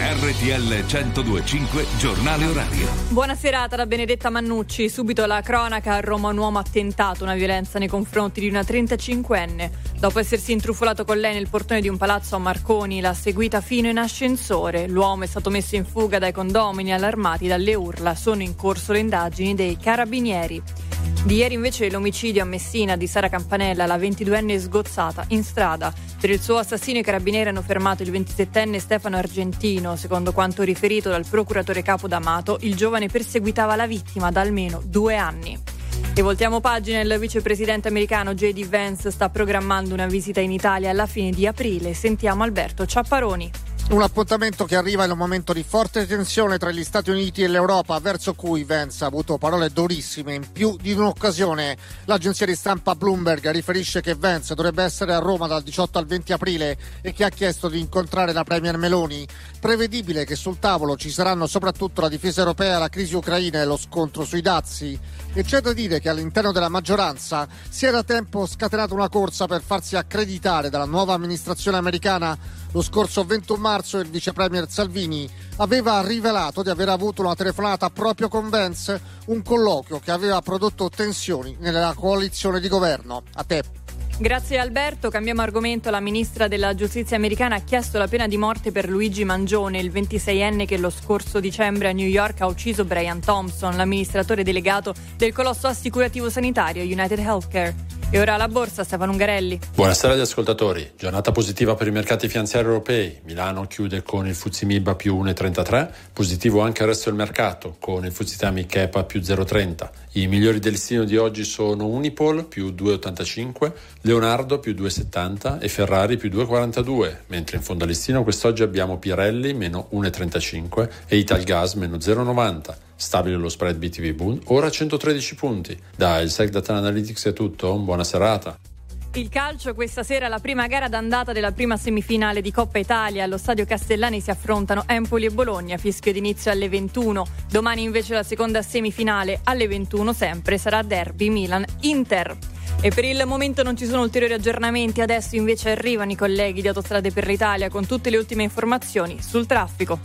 RTL 102.5 Giornale Orario. Buona serata da Benedetta Mannucci. Subito la cronaca: a Roma un uomo ha tentato una violenza nei confronti di una 35enne. Dopo essersi intrufolato con lei nel portone di un palazzo a Marconi, l'ha seguita fino in ascensore. L'uomo è stato messo in fuga dai condomini, allarmati dalle urla. Sono in corso le indagini dei carabinieri. Di ieri invece l'omicidio a Messina di Sara Campanella, la 22enne sgozzata in strada. Per il suo assassino i carabinieri hanno fermato il 27enne Stefano Argentino. Secondo quanto riferito dal procuratore capo D'Amato, il giovane perseguitava la vittima da almeno 2 anni. E voltiamo pagina. Il vicepresidente americano J.D. Vance sta programmando una visita in Italia alla fine di aprile. Sentiamo Alberto Ciapparoni. Un appuntamento che arriva in un momento di forte tensione tra gli Stati Uniti e l'Europa, verso cui Vance ha avuto parole durissime in più di un'occasione. L'agenzia di stampa Bloomberg riferisce che Vance dovrebbe essere a Roma dal 18 al 20 aprile e che ha chiesto di incontrare la premier Meloni. Prevedibile che sul tavolo ci saranno soprattutto la difesa europea, la crisi ucraina e lo scontro sui dazi. E c'è da dire che all'interno della maggioranza si è da tempo scatenata una corsa per farsi accreditare dalla nuova amministrazione americana. Lo scorso 21 marzo il vice premier Salvini aveva rivelato di aver avuto una telefonata proprio con Vance, un colloquio che aveva prodotto tensioni nella coalizione di governo. A te. Grazie Alberto. Cambiamo argomento. La ministra della giustizia americana ha chiesto la pena di morte per Luigi Mangione, il 26enne che lo scorso dicembre a New York ha ucciso Brian Thompson, l'amministratore delegato del colosso assicurativo sanitario United Healthcare. E ora alla borsa, Stefano Ungarelli. Buonasera agli ascoltatori. Giornata positiva per i mercati finanziari europei. Milano chiude con il FTSE MIB a più 1,33, positivo anche il resto del mercato con il FTSE Tamic EPA più 0,30. I migliori del listino di oggi sono Unipol più 2,85, Leonardo più 2,70 e Ferrari più 2,42, mentre in fondo al listino quest'oggi abbiamo Pirelli meno 1,35 e Italgas meno 0,90. Stabile lo spread BTP Bund, ora 113 punti. Da il Sec Data Analytics è tutto, buona serata. Il calcio, questa sera la prima gara d'andata della prima semifinale di Coppa Italia. Allo Stadio Castellani si affrontano Empoli e Bologna, fischio d'inizio alle 21. Domani invece la seconda semifinale alle 21 sempre sarà derby Milan-Inter. E per il momento non ci sono ulteriori aggiornamenti. Adesso invece arrivano i colleghi di Autostrade per l'Italia con tutte le ultime informazioni sul traffico.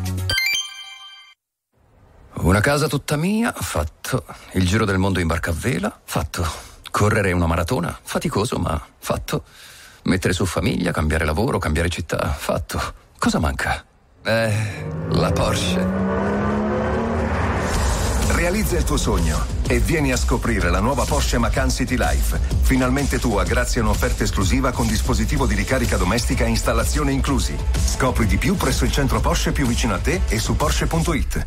Una casa tutta mia, fatto. Il giro del mondo in barca a vela, fatto. Correre una maratona, faticoso ma fatto. Mettere su famiglia, cambiare lavoro, cambiare città, fatto. Cosa manca? La Porsche. Realizza il tuo sogno e vieni a scoprire la nuova Porsche Macan City Life. Finalmente tua grazie a un'offerta esclusiva con dispositivo di ricarica domestica e installazione inclusi. Scopri di più presso il centro Porsche più vicino a te e su Porsche.it.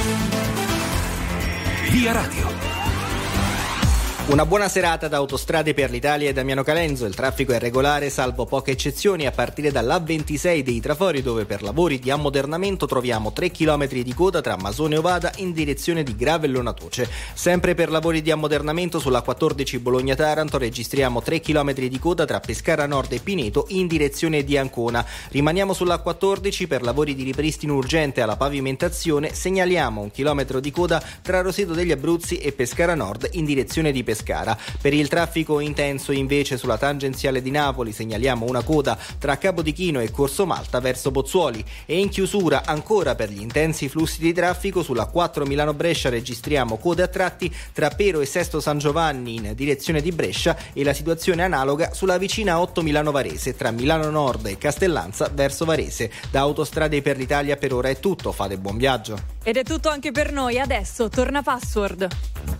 Via Radio. Una buona serata da Autostrade per l'Italia e Damiano Calenzo. Il traffico è regolare salvo poche eccezioni a partire dall'A26 dei Trafori, dove per lavori di ammodernamento troviamo 3 km di coda tra Masone e Ovada in direzione di Gravellona Toce. Sempre per lavori di ammodernamento sulla 14 Bologna-Taranto registriamo 3 km di coda tra Pescara Nord e Pineto in direzione di Ancona. Rimaniamo sulla 14 per lavori di ripristino urgente alla pavimentazione. Segnaliamo 1 chilometro di coda tra Roseto degli Abruzzi e Pescara Nord in direzione di Pescara. Per il traffico intenso invece sulla tangenziale di Napoli segnaliamo una coda tra Capodichino e Corso Malta verso Pozzuoli, e in chiusura ancora per gli intensi flussi di traffico sulla 4 Milano-Brescia registriamo code a tratti tra Pero e Sesto San Giovanni in direzione di Brescia, e la situazione analoga sulla vicina 8 Milano-Varese tra Milano Nord e Castellanza verso Varese. Da Autostrade per l'Italia per ora è tutto, fate buon viaggio. Ed è tutto anche per noi, adesso torna Password.